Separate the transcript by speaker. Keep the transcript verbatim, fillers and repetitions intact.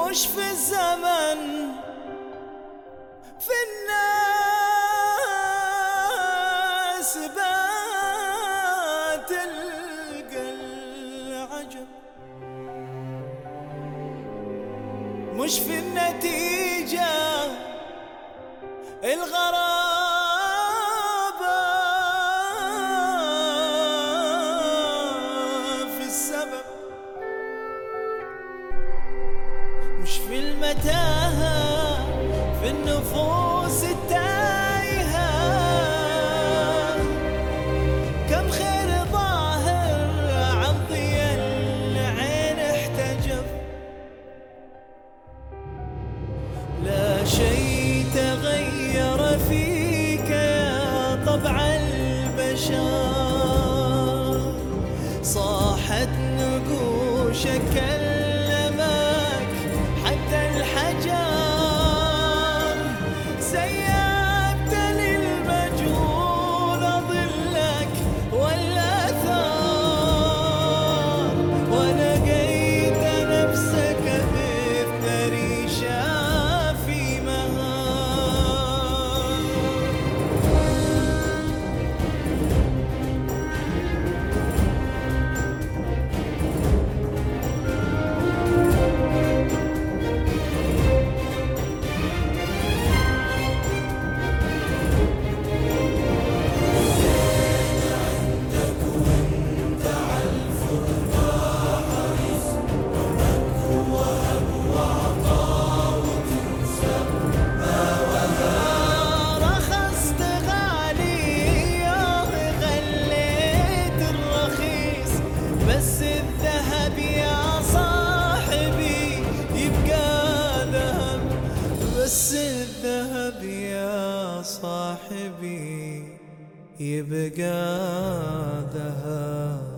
Speaker 1: مش في الزمن، في الناس بات تلقى العجب، مش في النتيجة الغرابة، في السبب، مش في المتاهة، في النفوس التايهة. كم خير ظاهر عن ضياء العين احتجب، لا شيء تغير فيك يا طبع البشر. صاحت نقوشك كلمك حتى الحجر، سيبت للمجهول ظلك والأثار، ولقيت نفسك مثل ريشة في مهار. بس الذهب يا صاحبي يبقى ذهب، بس الذهب يا صاحبي يبقى ذهب.